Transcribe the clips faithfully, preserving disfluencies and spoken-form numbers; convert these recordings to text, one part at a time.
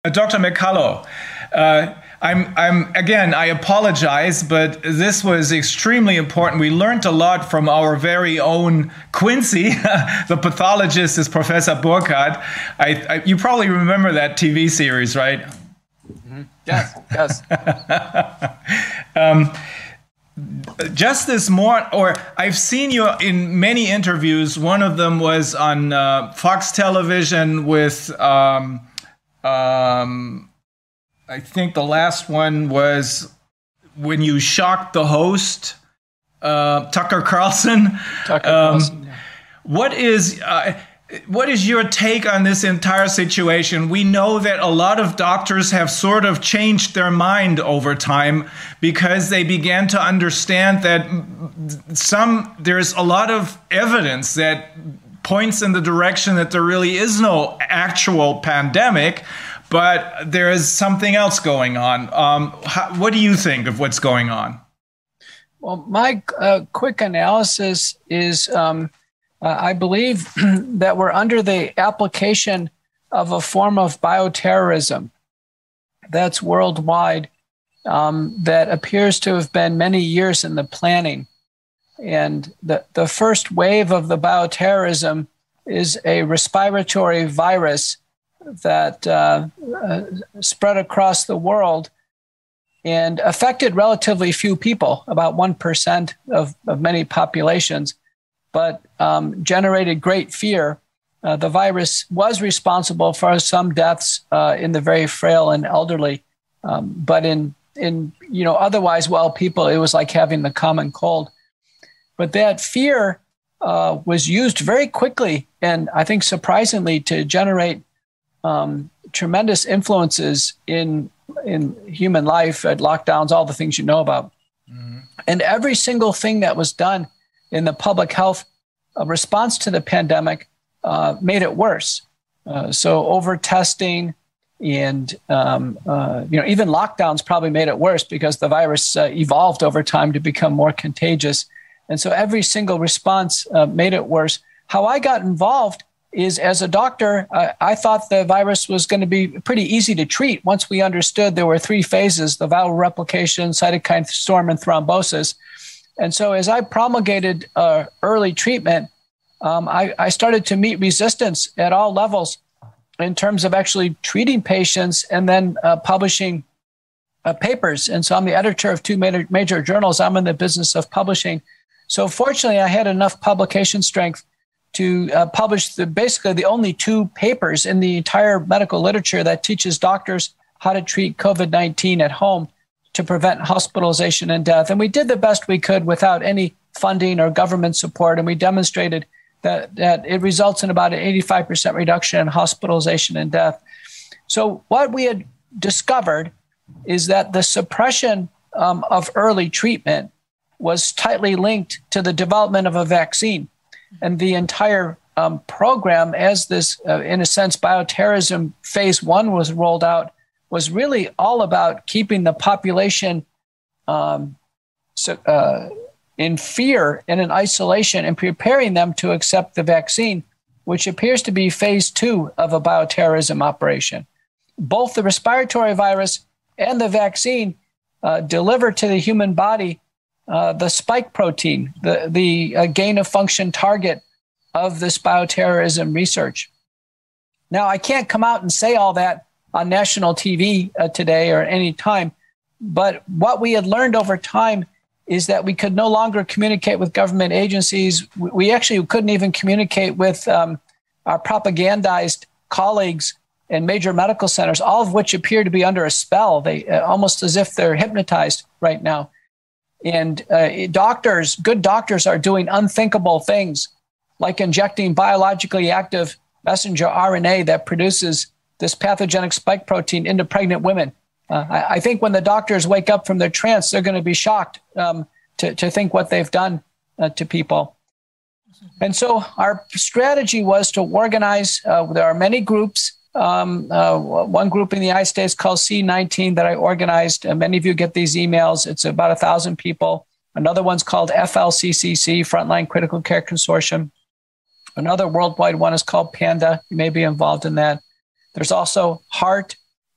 Uh, doctor McCullough, uh, I'm, I'm again, I apologize, but this was extremely important. We learned a lot from our very own Quincy. The pathologist is Professor Burkhardt. I, I, you probably remember that T V series, right? Mm-hmm. Yes, yes. um, just this morning, or I've seen you in many interviews. One of them was on uh, Fox Television with... Um, Um, I think the last one was when you shocked the host, uh, Tucker Carlson. Tucker Carlson. Um, yeah. What is uh, what is your take on this entire situation? We know that a lot of doctors have sort of changed their mind over time because they began to understand that some there's a lot of evidence that points in the direction that there really is no actual pandemic, but there is something else going on. Um, how, what do you think of what's going on? Well, my uh, quick analysis is um, uh, I believe that we're under the application of a form of bioterrorism that's worldwide, um, that appears to have been many years in the planning. And the, the first wave of the bioterrorism is a respiratory virus that uh, uh, spread across the world and affected relatively few people, about one percent of, of many populations, but um, generated great fear. Uh, the virus was responsible for some deaths uh, in the very frail and elderly, um, but in, in you know otherwise well people, it was like having the common cold. But that fear uh, was used very quickly and I think surprisingly to generate um, tremendous influences in in human life, at lockdowns, all the things you know about. Mm-hmm. And every single thing that was done in the public health uh, response to the pandemic uh, made it worse. Uh, so over testing and um, uh, you know even lockdowns probably made it worse because the virus uh, evolved over time to become more contagious. And so every single response uh, made it worse. How I got involved is as a doctor, uh, I thought the virus was going to be pretty easy to treat once we understood there were three phases: the viral replication, cytokine storm, and thrombosis. And so as I promulgated uh, early treatment, um, I, I started to meet resistance at all levels in terms of actually treating patients and then uh, publishing uh, papers. And so I'm the editor of two major, major journals. I'm in the business of publishing. So fortunately, I had enough publication strength to uh, publish the, basically the only two papers in the entire medical literature that teaches doctors how to treat COVID nineteen at home to prevent hospitalization and death. And we did the best we could without any funding or government support. And we demonstrated that, that it results in about an eighty-five percent reduction in hospitalization and death. So what we had discovered is that the suppression um, of early treatment was tightly linked to the development of a vaccine. And the entire um, program, as this, uh, in a sense, bioterrorism phase one was rolled out, was really all about keeping the population um, so, uh, in fear and in isolation and preparing them to accept the vaccine, which appears to be phase two of a bioterrorism operation. Both the respiratory virus and the vaccine uh, deliver to the human body Uh, the spike protein, the, the uh, gain of function target of this bioterrorism research. Now, I can't come out and say all that on national T V uh, today or any time, but what we had learned over time is that we could no longer communicate with government agencies. We actually couldn't even communicate with um, our propagandized colleagues in major medical centers, all of which appear to be under a spell. They uh, almost as if they're hypnotized right now. And uh, doctors, good doctors, are doing unthinkable things, like injecting biologically active messenger R N A that produces this pathogenic spike protein into pregnant women. Uh, I, I think when the doctors wake up from their trance, they're going to be shocked um, to, to think what they've done uh, to people. And so our strategy was to organize. Uh, there are many groups. Um, uh, one group in the United States called C nineteen that I organized. Uh, many of you get these emails. It's about a thousand people. Another one's called F L C C C, Frontline Critical Care Consortium. Another worldwide one is called PANDA. You may be involved in that. There's also HEART,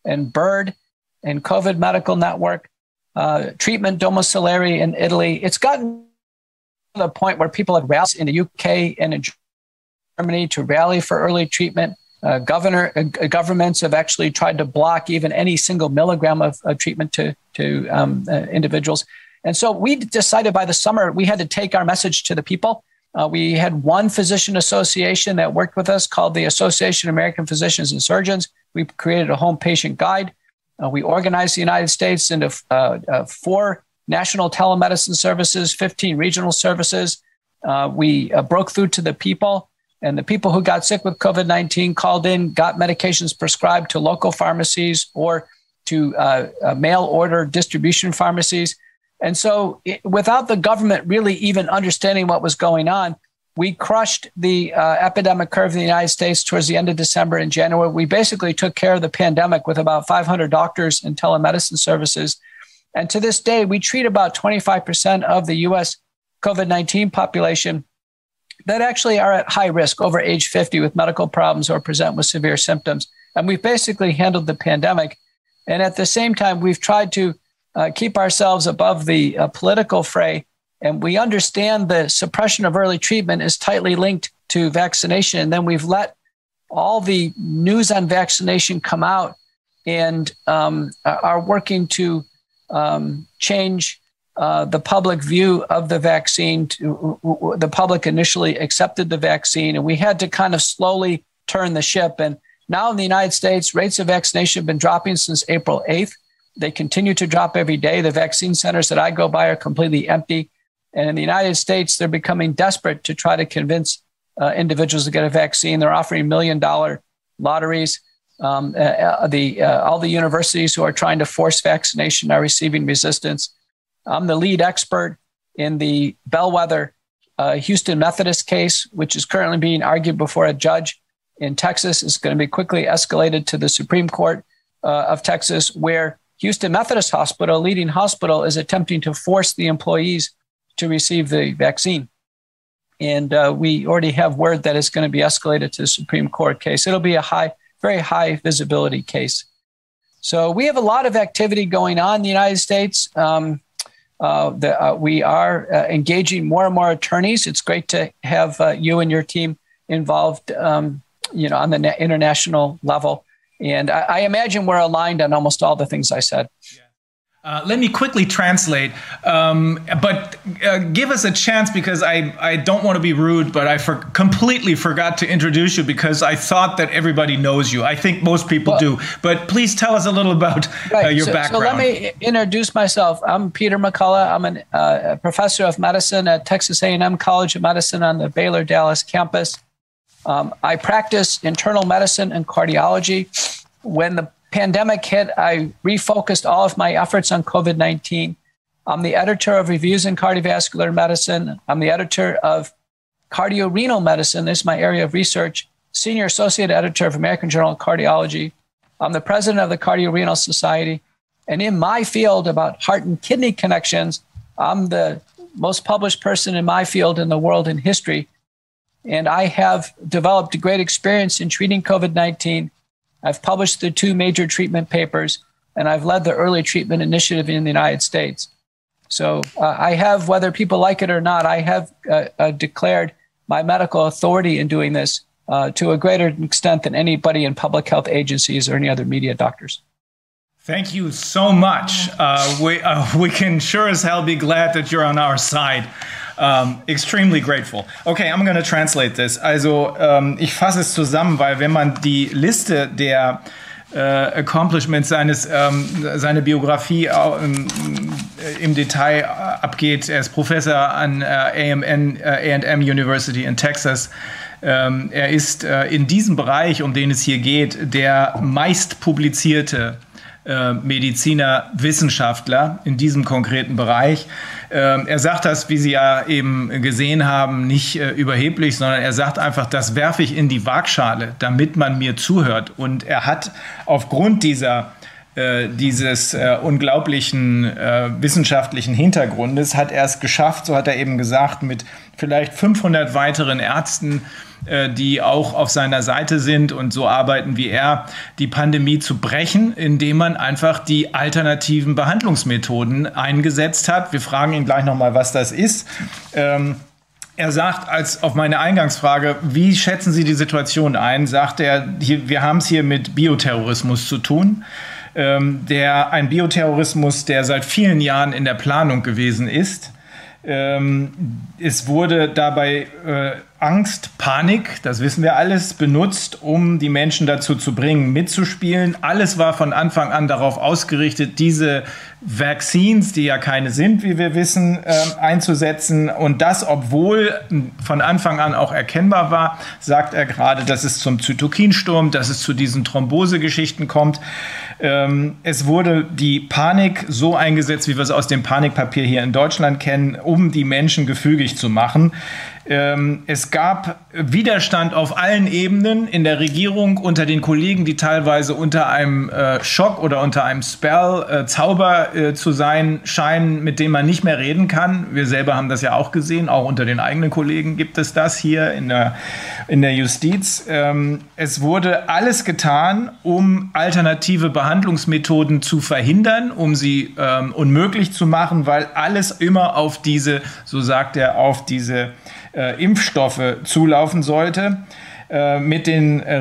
and BIRD and COVID Medical Network, uh, Treatment Domiciliary in Italy. It's gotten to the point where people had rallied in the U K and in Germany to rally for early treatment. Uh, governor uh, governments have actually tried to block even any single milligram of, of treatment to to um, uh, individuals. And so we decided by the summer we had to take our message to the people. Uh, we had one physician association that worked with us called the Association of American Physicians and Surgeons. We created a home patient guide. Uh, we organized the United States into uh, uh, four national telemedicine services, fifteen regional services. Uh, we uh, broke through to the people. And the people who got sick with COVID nineteen called in, got medications prescribed to local pharmacies or to uh, uh, mail order distribution pharmacies. And so it, without the government really even understanding what was going on, we crushed the uh, epidemic curve in the United States towards the end of December and January. We basically took care of the pandemic with about five hundred doctors and telemedicine services. And to this day, we treat about twenty-five percent of the U S COVID nineteen population that actually are at high risk over age fifty with medical problems or present with severe symptoms. And we've basically handled the pandemic. And at the same time, we've tried to uh, keep ourselves above the uh, political fray. And we understand the suppression of early treatment is tightly linked to vaccination. And then we've let all the news on vaccination come out and um, are working to um, change Uh, the public view of the vaccine. To, uh, the public initially accepted the vaccine, and we had to kind of slowly turn the ship. And now in the United States, rates of vaccination have been dropping since April eighth. They continue to drop every day. The vaccine centers that I go by are completely empty. And in the United States, they're becoming desperate to try to convince uh, individuals to get a vaccine. They're offering million dollar lotteries. Um, uh, the uh, all the universities who are trying to force vaccination are receiving resistance. I'm the lead expert in the bellwether uh, Houston Methodist case, which is currently being argued before a judge in Texas. It's going to be quickly escalated to the Supreme Court uh, of Texas, where Houston Methodist Hospital, a leading hospital, is attempting to force the employees to receive the vaccine. And uh, we already have word that it's going to be escalated to the Supreme Court case. It'll be a high, very high visibility case. So we have a lot of activity going on in the United States. Um, Uh, the, uh, we are uh, engaging more and more attorneys. It's great to have uh, you and your team involved, um, you know, on the na- international level. And I, I imagine we're aligned on almost all the things I said. Yeah. Uh, let me quickly translate, um, but uh, give us a chance, because I, I don't want to be rude, but I for completely forgot to introduce you because I thought that everybody knows you. I think most people well, do, but please tell us a little about right. uh, your so, background. So let me introduce myself. I'm Peter McCullough. I'm an, uh, a professor of medicine at Texas A and M College of Medicine on the Baylor Dallas campus. Um, I practice internal medicine and cardiology. When the pandemic hit, I refocused all of my efforts on COVID nineteen. I'm the editor of Reviews in Cardiovascular Medicine. I'm the editor of Cardiorenal Medicine. This is my area of research. Senior Associate Editor of American Journal of Cardiology. I'm the president of the Cardiorenal Society. And in my field about heart and kidney connections, I'm the most published person in my field in the world in history. And I have developed a great experience in treating COVID nineteen. I've published the two major treatment papers, and I've led the early treatment initiative in the United States. So uh, I have, whether people like it or not, I have uh, uh, declared my medical authority in doing this uh, to a greater extent than anybody in public health agencies or any other media doctors. Thank you so much. Uh, we, uh, we can sure as hell be glad that you're on our side. Um, extremely grateful. Okay, I'm going to translate this. Also, ähm, ich fasse es zusammen, weil wenn man die Liste der äh, Accomplishments seines, ähm, seine Biografie ähm, im Detail abgeht, er ist Professor an äh, A and M, äh, A and M University in Texas. Ähm, er ist äh, in diesem Bereich, um den es hier geht, der meist publizierte Mediziner, Wissenschaftler in diesem konkreten Bereich. Er sagt das, wie Sie ja eben gesehen haben, nicht überheblich, sondern er sagt einfach, das werfe ich in die Waagschale, damit man mir zuhört. Und er hat aufgrund dieser äh, dieses äh, unglaublichen äh, wissenschaftlichen Hintergrundes, hat er es geschafft, so hat er eben gesagt, mit vielleicht fünfhundert weiteren Ärzten, äh, die auch auf seiner Seite sind und so arbeiten wie er, die Pandemie zu brechen, indem man einfach die alternativen Behandlungsmethoden eingesetzt hat. Wir fragen ihn gleich nochmal, was das ist. Ähm, Er sagt, als auf meine Eingangsfrage, wie schätzen Sie die Situation ein, sagt er, hier, wir haben es hier mit Bioterrorismus zu tun. Ähm, der, ein Bioterrorismus, der seit vielen Jahren in der Planung gewesen ist. Ähm, es wurde dabei äh, Angst, Panik, das wissen wir alles, benutzt, um die Menschen dazu zu bringen, mitzuspielen. Alles war von Anfang an darauf ausgerichtet, diese Vaccines, die ja keine sind, wie wir wissen, äh, einzusetzen. Und das, obwohl von Anfang an auch erkennbar war, sagt er gerade, dass es zum Zytokinsturm, dass es zu diesen Thrombosegeschichten kommt. Ähm, es wurde die Panik so eingesetzt, wie wir es aus dem Panikpapier hier in Deutschland kennen, um die Menschen gefügig zu machen. Ähm, es gab Widerstand auf allen Ebenen in der Regierung, unter den Kollegen, die teilweise unter einem äh, Schock oder unter einem Spell, äh, Zauber äh, zu sein scheinen, mit dem man nicht mehr reden kann. Wir selber haben das ja auch gesehen, auch unter den eigenen Kollegen gibt es das hier in der, in der Justiz. Ähm, es wurde alles getan, um alternative Behandlungsmethoden zu verhindern, um sie ähm, unmöglich zu machen, weil alles immer auf diese, so sagt er, auf diese Äh, Impfstoffe zulaufen sollte. Äh, mit den äh,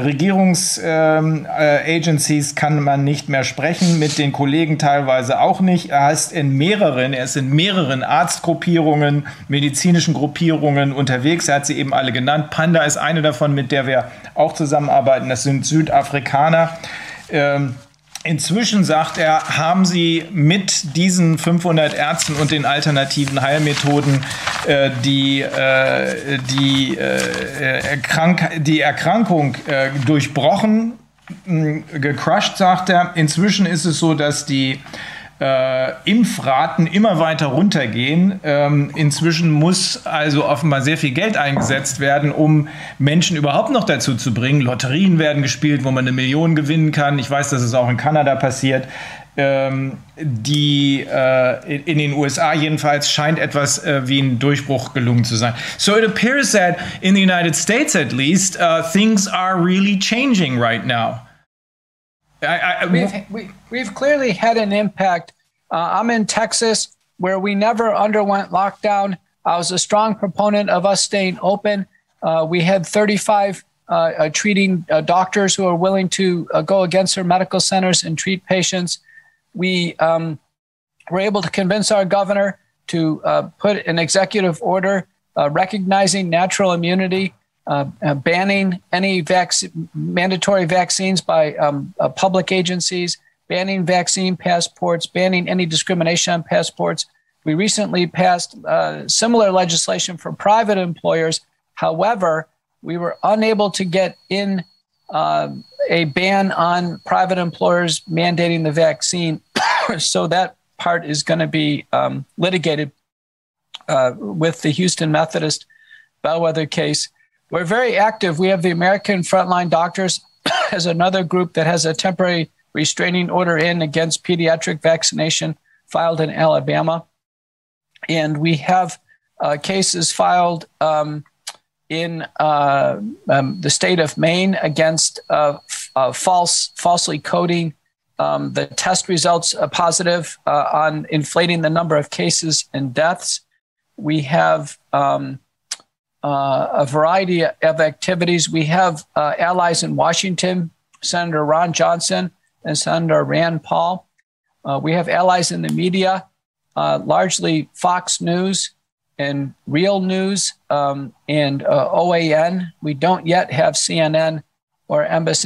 Regierungsagencies äh, kann man nicht mehr sprechen, mit den Kollegen teilweise auch nicht. Er ist in mehreren, er ist in mehreren Arztgruppierungen, medizinischen Gruppierungen unterwegs. Er hat sie eben alle genannt. Panda ist eine davon, mit der wir auch zusammenarbeiten. Das sind Südafrikaner. Ähm, Inzwischen, sagt er, haben sie mit diesen fünfhundert Ärzten und den alternativen Heilmethoden äh, die, äh, die, äh, Erkrank die Erkrankung äh, durchbrochen, gecrushed, sagt er. Inzwischen ist es so, dass die äh, Impfraten immer weiter runtergehen. Ähm, inzwischen muss also offenbar sehr viel Geld eingesetzt werden, um Menschen überhaupt noch dazu zu bringen. Lotterien werden gespielt, wo man eine Million gewinnen kann. Ich weiß, dass es auch in Kanada passiert. Ähm, die äh, in den U S A jedenfalls scheint etwas äh, wie ein Durchbruch gelungen zu sein. So it appears that in the United States at least uh, things are really changing right now. I, I, we've, we, we've clearly had an impact. Uh, I'm in Texas, where we never underwent lockdown. I was a strong proponent of us staying open. Uh, we had thirty-five uh, uh, treating uh, doctors who are willing to uh, go against their medical centers and treat patients. We um, were able to convince our governor to uh, put an executive order uh, recognizing natural immunity, Uh, uh, banning any vac- mandatory vaccines by um, uh, public agencies, banning vaccine passports, banning any discrimination on passports. We recently passed uh, similar legislation for private employers. However, we were unable to get in uh, a ban on private employers mandating the vaccine. So that part is going to be um, litigated uh, with the Houston Methodist bellwether case. We're very active. We have the American Frontline Doctors as another group that has a temporary restraining order in against pediatric vaccination filed in Alabama. And we have uh, cases filed um, in uh, um, the state of Maine against uh, f- uh, false, falsely coding um, the test results uh, positive uh, on inflating the number of cases and deaths. We have um, uh, a variety of activities. We have uh, allies in Washington, Senator Ron Johnson and Senator Rand Paul. Uh, we have allies in the media, uh, largely Fox News and Real News um, and uh, O A N. We don't yet have C N N or M S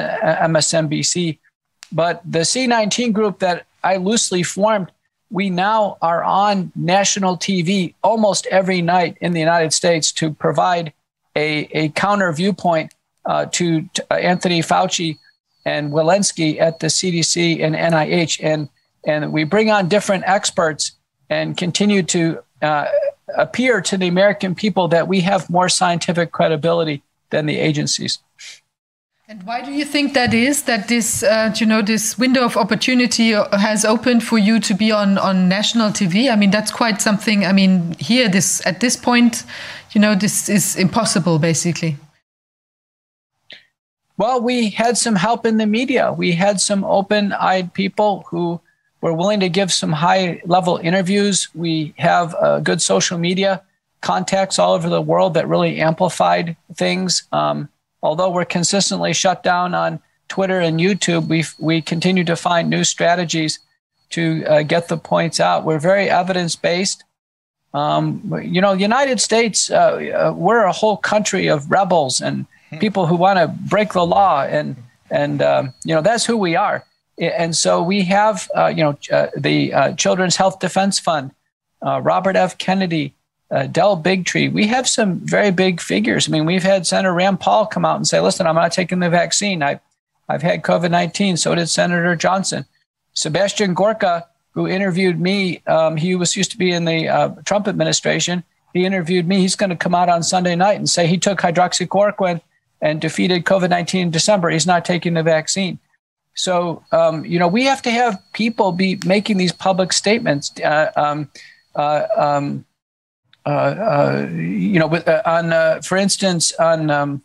N B C. But the C nineteen group that I loosely formed, we now are on national T V almost every night in the United States to provide a, a counter viewpoint uh, to, to Anthony Fauci and Walensky at the C D C and N I H. And, and we bring on different experts and continue to uh, appear to the American people that we have more scientific credibility than the agencies. And why do you think that is, that this, uh, you know, this window of opportunity has opened for you to be on, on national T V? I mean, that's quite something. I mean, here, this at this point, you know, this is impossible, basically. Well, we had some help in the media. We had some open-eyed people who were willing to give some high-level interviews. We have uh, good social media contacts all over the world that really amplified things. Um, Although we're consistently shut down on Twitter and YouTube, we we continue to find new strategies to uh, get the points out. We're very evidence-based. Um, you know, United States, uh, uh, we're a whole country of rebels and people who want to break the law, and and um, you know, that's who we are. And so we have, uh, you know, uh, the uh, Children's Health Defense Fund, uh, Robert F. Kennedy, Uh, Del Bigtree. We have some very big figures. I mean, we've had Senator Rand Paul come out and say, listen, I'm not taking the vaccine. I, I've had COVID nineteen. So did Senator Johnson. Sebastian Gorka, who interviewed me, um, he was used to be in the uh, Trump administration. He interviewed me. He's going to come out on Sunday night and say he took hydroxychloroquine and defeated COVID nineteen in December. He's not taking the vaccine. So, um, you know, we have to have people be making these public statements. Uh, um, uh, um, Uh, uh, you know, with, uh, on, uh, for instance, on um,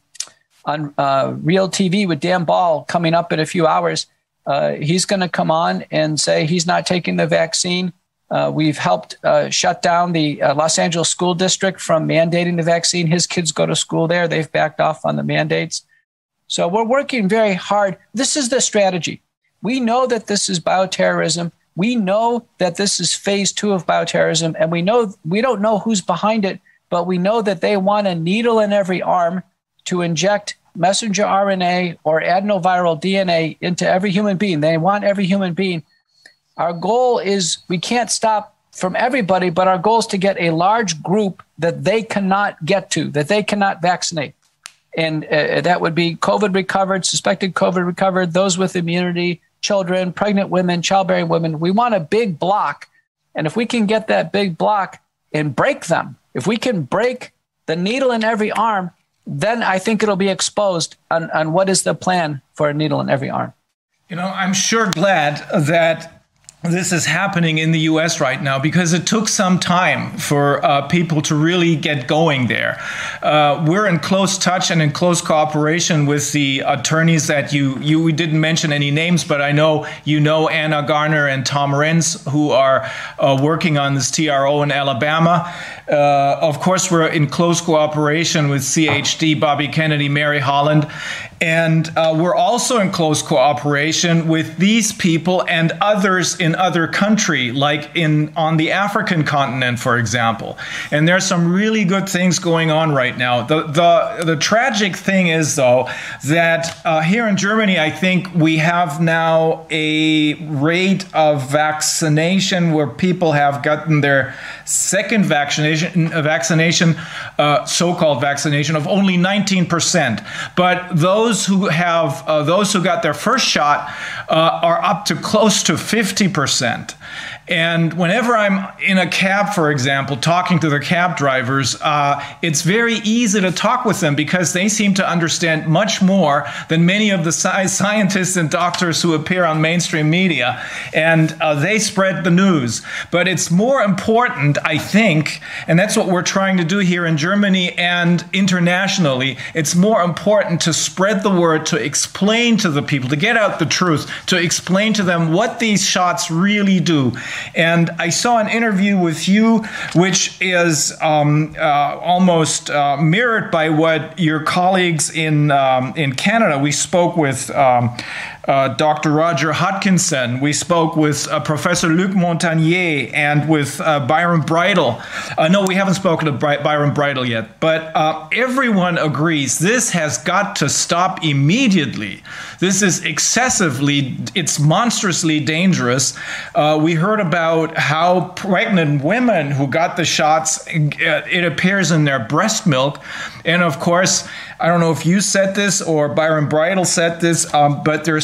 on uh, Real T V with Dan Ball coming up in a few hours, uh, he's going to come on and say he's not taking the vaccine. Uh, we've helped uh, shut down the uh, Los Angeles School District from mandating the vaccine. His kids go to school there. They've backed off on the mandates. So we're working very hard. This is the strategy. We know that this is bioterrorism. We know that this is phase two of bioterrorism, and we know we don't know who's behind it, but we know that they want a needle in every arm to inject messenger R N A or adenoviral D N A into every human being. They want every human being. Our goal is, we can't stop from everybody, but our goal is to get a large group that they cannot get to, that they cannot vaccinate. And uh, that would be COVID recovered, suspected COVID recovered, those with immunity, children, pregnant women, childbearing women. We want a big block. And if we can get that big block and break them, if we can break the needle in every arm, then I think it'll be exposed on, on what is the plan for a needle in every arm. You know, I'm sure glad that this is happening in the U S right now, because it took some time for uh, people to really get going there. Uh, we're in close touch and in close cooperation with the attorneys that you, you we didn't mention any names, but I know you know Anna Garner and Tom Renz, who are uh, working on this T R O in Alabama. Uh, of course, we're in close cooperation with C H D, Bobby Kennedy, Mary Holland. And uh, we're also in close cooperation with these people and others in other countries, like in on the African continent, for example. And there's some really good things going on right now. The the, the tragic thing is, though, that uh, here in Germany, I think we have now a rate of vaccination where people have gotten their second vaccination, vaccination, uh, so-called vaccination, of only nineteen percent. But those who have, uh, those who got their first shot uh, are up to close to fifty percent. And whenever I'm in a cab, for example, talking to the cab drivers, uh, it's very easy to talk with them because they seem to understand much more than many of the sci scientists and doctors who appear on mainstream media. And uh, they spread the news. But it's more important, I think, and that's what we're trying to do here in Germany and internationally. It's more important to spread the word, to explain to the people, to get out the truth, to explain to them what these shots really do. And I saw an interview with you, which is um, uh, almost uh, mirrored by what your colleagues in um, in Canada. We spoke with um, uh, Doctor Roger Hodkinson. We spoke with uh, Professor Luc Montagnier and with uh, Byron Bridle. Uh, no, we haven't spoken to Bry Byron Bridle yet, but uh, everyone agrees this has got to stop immediately. This is excessively, it's monstrously dangerous. Uh, we heard about how pregnant women who got the shots, it appears in their breast milk. And of course, I don't know if you said this or Byron Bridle said this, um, but there's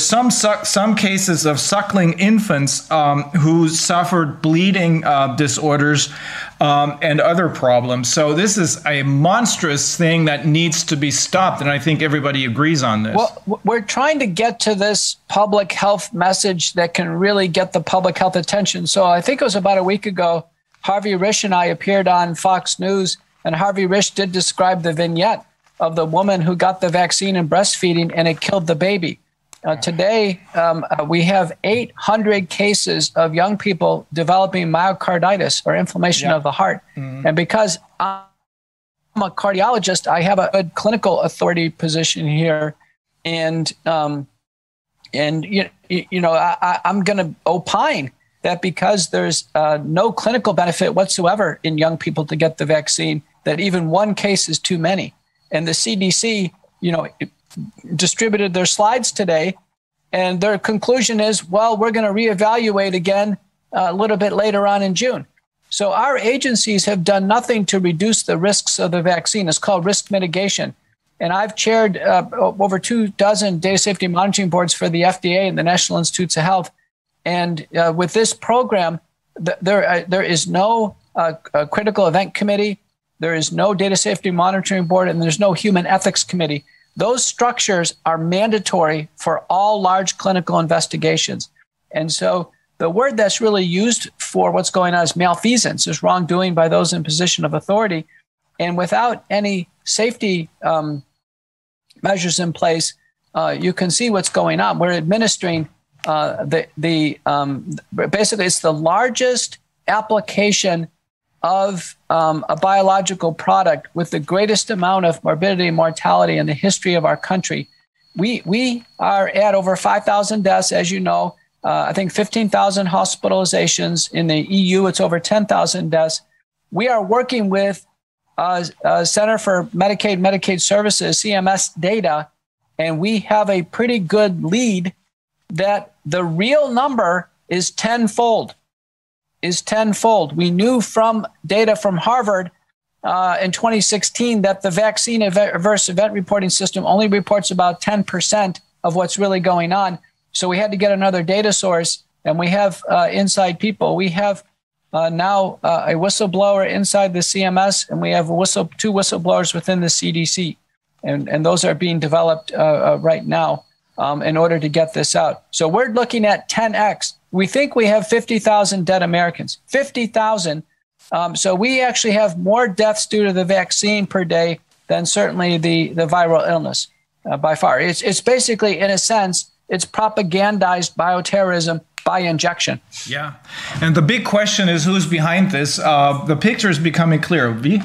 some some cases of suckling infants um, who suffered bleeding uh, disorders um, and other problems. So this is a monstrous thing that needs to be stopped, and I think everybody agrees on this. Well, we're trying to get to this public health message that can really get the public health attention. So I think it was about a week ago, Harvey Risch and I appeared on Fox News, and Harvey Risch did describe the vignette of the woman who got the vaccine and breastfeeding, and it killed the baby. Uh, today, um, uh, we have eight hundred cases of young people developing myocarditis or inflammation yeah. of the heart. Mm-hmm. And because I'm a cardiologist, I have a good clinical authority position here. And, um, and you, you know, I, I'm going to opine that because there's uh, no clinical benefit whatsoever in young people to get the vaccine, that even one case is too many. And the C D C, you know, distributed their slides today, and their conclusion is, well, we're going to reevaluate again uh, a little bit later on in June. So our agencies have done nothing to reduce the risks of the vaccine. It's called risk mitigation. And I've chaired uh, over two dozen data safety monitoring boards for the F D A and the National Institutes of Health. And uh, with this program, th- there uh, there is no uh, critical event committee, there is no data safety monitoring board, and there's no human ethics committee. Those structures are mandatory for all large clinical investigations. And so the word that's really used for what's going on is malfeasance, is wrongdoing by those in position of authority. And without any safety um, measures in place, uh, you can see what's going on. We're administering uh, the, the um, basically it's the largest application of um, a biological product with the greatest amount of morbidity and mortality in the history of our country. We we are at over five thousand deaths, as you know. Uh, I think fifteen thousand hospitalizations. In the E U, it's over ten thousand deaths. We are working with uh, uh, Center for Medicaid, Medicaid Services, C M S data, and we have a pretty good lead that the real number is tenfold. is tenfold. We knew from data from Harvard uh, in twenty sixteen that the vaccine adverse event reporting system only reports about ten percent of what's really going on. So we had to get another data source, and we have uh, inside people. We have uh, now uh, a whistleblower inside the C M S, and we have a whistle, two whistleblowers within the C D C, and, and those are being developed uh, uh, right now um, in order to get this out. So we're looking at ten X. We think we have fifty thousand dead Americans, fifty thousand. Um, so we actually have more deaths due to the vaccine per day than certainly the, the viral illness uh, by far. It's, it's basically, in a sense, it's propagandized bioterrorism by injection. Yeah. And the big question is who's behind this. Uh, the picture is becoming clear. Wie?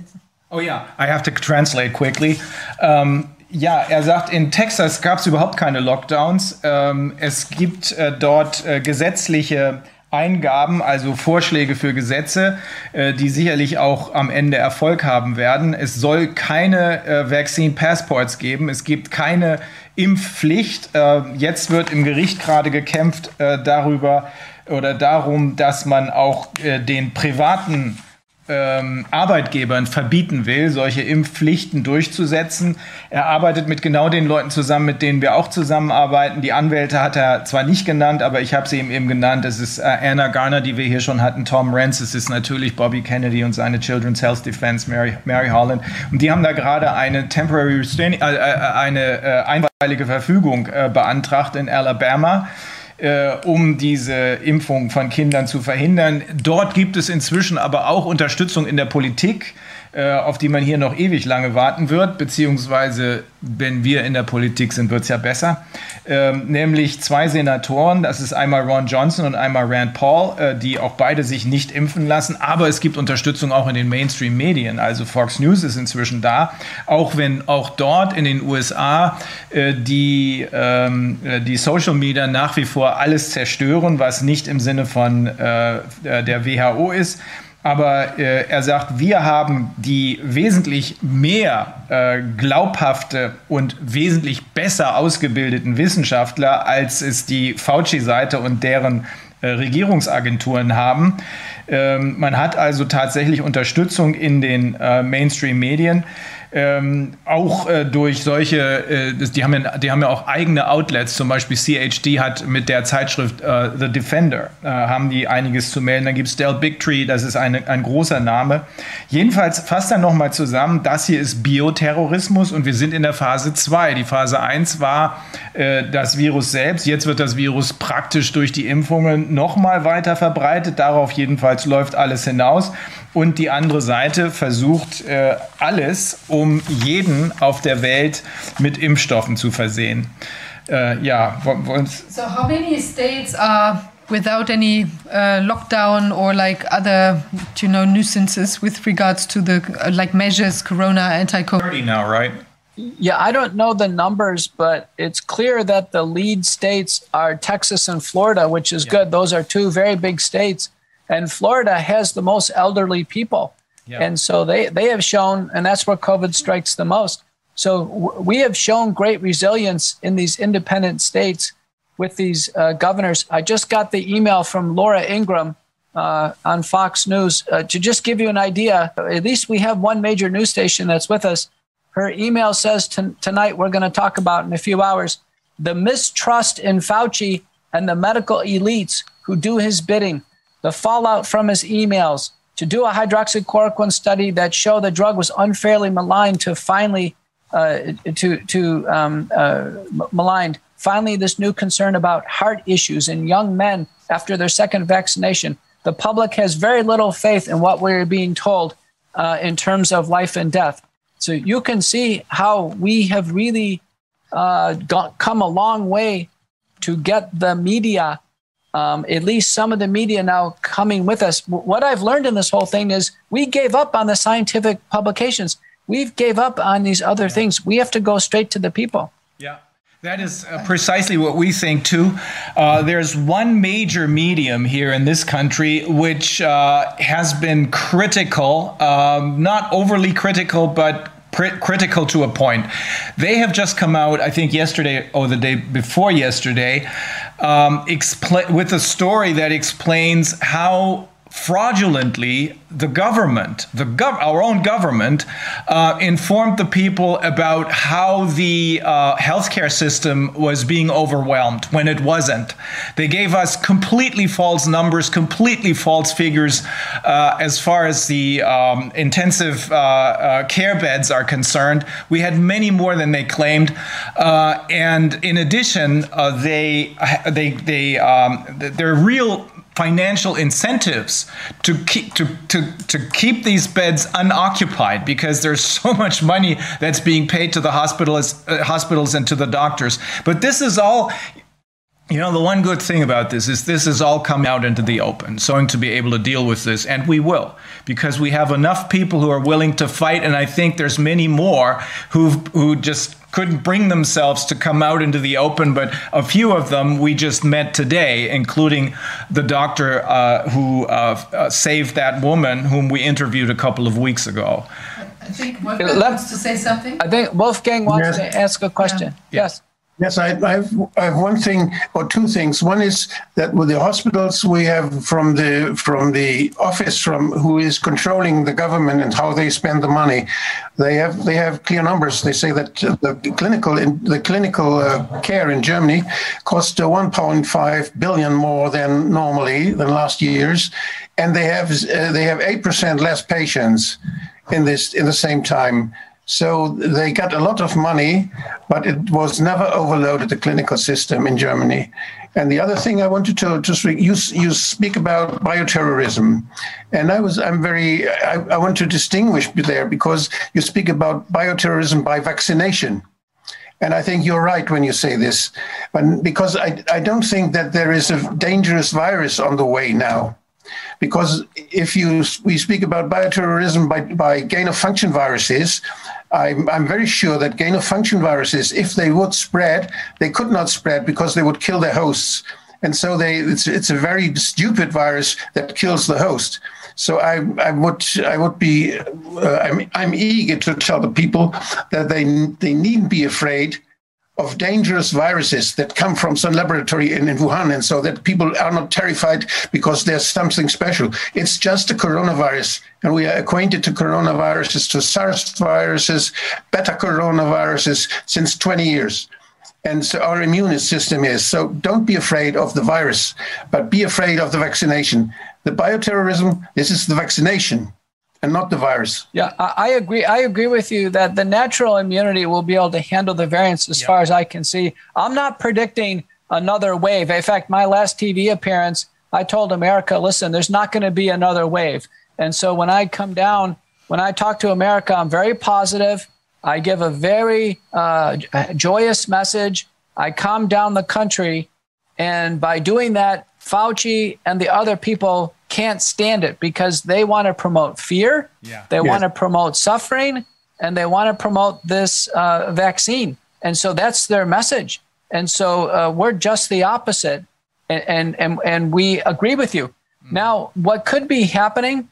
Oh ja, I have to translate quickly. Um, Ja, er sagt, in Texas gab es überhaupt keine Lockdowns. Ähm, es gibt äh, dort äh, gesetzliche Eingaben, also Vorschläge für Gesetze, äh, die sicherlich auch am Ende Erfolg haben werden. Es soll keine äh, Vaccine Passports geben. Es gibt keine Impfpflicht. Äh, jetzt wird im Gericht gerade gekämpft äh, darüber oder darum, dass man auch äh, den privaten Ähm, Arbeitgebern verbieten will, solche Impfpflichten durchzusetzen. Er arbeitet mit genau den Leuten zusammen, mit denen wir auch zusammenarbeiten. Die Anwälte hat er zwar nicht genannt, aber ich habe sie ihm eben genannt. Es ist äh, Anna Garner, die wir hier schon hatten, Tom Renz, es ist natürlich Bobby Kennedy und seine Children's Health Defense, Mary, Mary Holland. Und die haben da gerade eine temporary restraining, äh, äh, eine äh, einstweilige Verfügung äh, beantragt in Alabama, Äh, um diese Impfung von Kindern zu verhindern. Dort gibt es inzwischen aber auch Unterstützung in der Politik, äh, auf die man hier noch ewig lange warten wird, beziehungsweise wenn wir in der Politik sind, wird es ja besser. Ähm, nämlich zwei Senatoren, das ist einmal Ron Johnson und einmal Rand Paul, äh, die auch beide sich nicht impfen lassen, aber es gibt Unterstützung auch in den Mainstream-Medien, also Fox News ist inzwischen da, auch wenn auch dort in den U S A äh, die, ähm, die Social Media nach wie vor alles zerstören, was nicht im Sinne von äh, der W H O ist. Aber äh, er sagt, wir haben die wesentlich mehr äh, glaubhafte und wesentlich besser ausgebildeten Wissenschaftler, als es die Fauci-Seite und deren äh, Regierungsagenturen haben. Ähm, man hat also tatsächlich Unterstützung in den äh, Mainstream-Medien. ähm, auch äh, durch solche, äh, die, haben ja, die haben ja auch eigene Outlets, zum Beispiel C H D hat mit der Zeitschrift äh, The Defender, äh, haben die einiges zu melden. Dann gibt es Del Bigtree, das ist eine, ein großer Name. Jedenfalls fasst dann nochmal zusammen, das hier ist Bioterrorismus und wir sind in der Phase zwei. Die Phase eins war äh, das Virus selbst, jetzt wird das Virus praktisch durch die Impfungen nochmal weiter verbreitet. Darauf jedenfalls läuft alles hinaus. Und die andere Seite versucht äh, alles, um jeden auf der Welt mit Impfstoffen zu versehen. Äh, ja, so how many states are without any uh, lockdown or like other, you know, nuisances with regards to the uh, like measures, Corona, anti-COVID? thirty now, right? Yeah, I don't know the numbers, but it's clear that the lead states are Texas and Florida, which is yeah. good. Those are two very big states. And Florida has the most elderly people. Yeah. And so they, they have shown, and that's where COVID strikes the most. So w- we have shown great resilience in these independent states with these uh, governors. I just got the email from Laura Ingraham uh, on Fox News. Uh, to just give you an idea, at least we have one major news station that's with us. Her email says t- tonight we're going to talk about in a few hours the mistrust in Fauci and the medical elites who do his bidding. The fallout from his emails, to do a hydroxychloroquine study that showed the drug was unfairly maligned to finally, uh, to, to um, uh, maligned. Finally, this new concern about heart issues in young men after their second vaccination. The public has very little faith in what we're being told uh, in terms of life and death. So you can see how we have really uh, got, come a long way to get the media Um, at least some of the media now coming with us. What I've learned in this whole thing is we gave up on the scientific publications. We've gave up on these other yeah. things. We have to go straight to the people. Yeah. That is uh, precisely what we think, too. Uh, there's one major medium here in this country which uh, has been critical, um, not overly critical, but critical to a point. They have just come out, I think yesterday or the day before yesterday, um, expl- with a story that explains how fraudulently the government, the gov- our own government, uh, informed the people about how the uh, healthcare system was being overwhelmed when it wasn't. They gave us completely false numbers, completely false figures uh, as far as the um, intensive uh, uh, care beds are concerned. We had many more than they claimed, uh, and in addition, uh, they they they um, they're real financial incentives to keep to, to to keep these beds unoccupied because there's so much money that's being paid to the hospitals uh, hospitals and to the doctors. But this is all, you know, the one good thing about this is this is all coming out into the open, so going to be able to deal with this, and we will, because we have enough people who are willing to fight, and I think there's many more who who just couldn't bring themselves to come out into the open, but a few of them we just met today, including the doctor uh, who uh, uh, saved that woman whom we interviewed a couple of weeks ago. I think Wolfgang wants to say something. I think Wolfgang wants yes. to ask a question. Yeah. Yes. Yes, I, I, have, I have one thing or two things. One is that with the hospitals, we have from the from the office from who is controlling the government and how they spend the money. They have they have clear numbers. They say that the clinical in, the clinical uh, care in Germany cost uh, one point five billion more than normally than last year's, and they have uh, they have eight percent less patients in this in the same time. So they got a lot of money, but it was never overloaded the clinical system in Germany. And the other thing I wanted to just you you speak about bioterrorism, and I was I'm very I, I want to distinguish there because you speak about bioterrorism by vaccination, and I think you're right when you say this, but because I I don't think that there is a dangerous virus on the way now. Because if you we speak about bioterrorism by, by gain-of-function viruses, I'm, I'm very sure that gain-of-function viruses, if they would spread, they could not spread because they would kill their hosts. And so they it's it's a very stupid virus that kills the host. So I I would I would be uh, I'm I'm eager to tell the people that they they needn't be afraid of dangerous viruses that come from some laboratory in, in Wuhan, and so that people are not terrified because there's something special. It's just a coronavirus, and we are acquainted to coronaviruses, to SARS viruses, beta coronaviruses since twenty years. And so our immune system is. So don't be afraid of the virus, but be afraid of the vaccination. The bioterrorism, this is the vaccination and not the virus. Yeah, I agree. I agree with you that the natural immunity will be able to handle the variants as yeah. far as I can see. I'm not predicting another wave. In fact, my last T V appearance, I told America, listen, there's not going to be another wave. And so when I come down, when I talk to America, I'm very positive. I give a very uh, joyous message. I calm down the country. And by doing that, Fauci and the other people can't stand it because they want to promote fear. Yeah. They yes. want to promote suffering, and they want to promote this uh, vaccine. And so that's their message. And so uh, we're just the opposite. And, and, and, and we agree with you. Mm. Now, what could be happening,